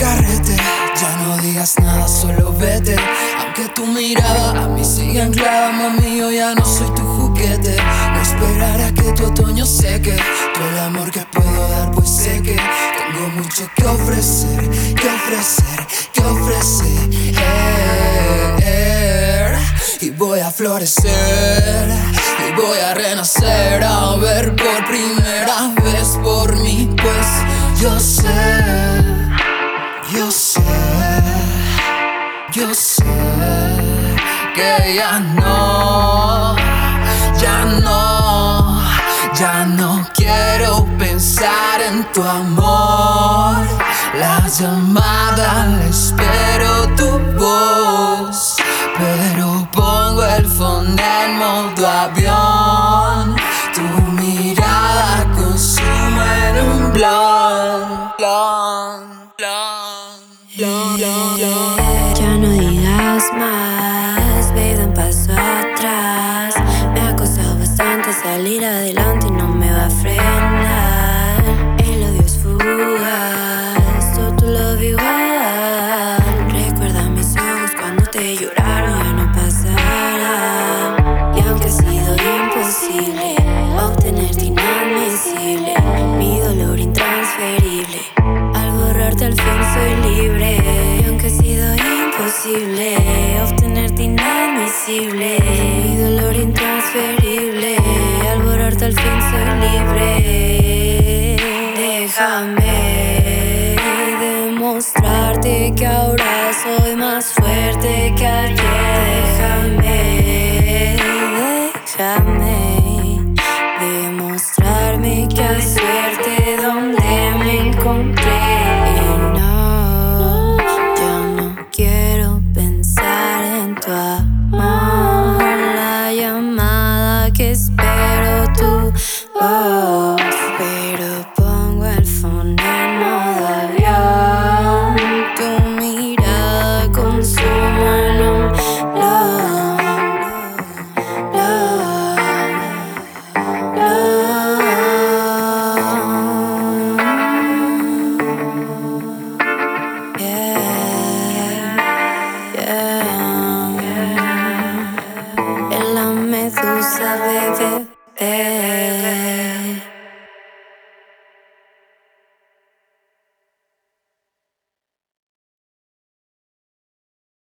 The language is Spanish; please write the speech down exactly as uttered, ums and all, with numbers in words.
carrete. Ya no digas nada, solo vete. Aunque tu mirada a mí sigue anclada, mami, yo ya no soy tu juguete. No esperar a que tu otoño seque todo el amor que puedo dar, pues sé que tengo mucho que ofrecer, que ofrecer, que ofrecer. Y voy a florecer, y voy a renacer, a ver por primera vez por mí, pues yo sé, yo sé, yo sé que ya no, ya no, ya no quiero pensar en tu amor. La llamada la espero, tu voz, pero pongo el phone en modo avión. Tu mirada consume en un blog, blog, blog, blog, blog, blog. Ya no digas más, baby, un paso atrás. Me ha costado bastante salir adelante y no me va a frenar. El odio es fugaz, todo tu love igual. Recuerda mis ojos cuando te lloraron, ya no pasará. Y aunque ha sido imposible obtenerte inadmisible, mi dolor intransferible, al borrarte al fin soy libre. Y aunque ha sido imposible obtenerte inadmisible, mi dolor intransferible, al borrarte al fin soy libre. Déjame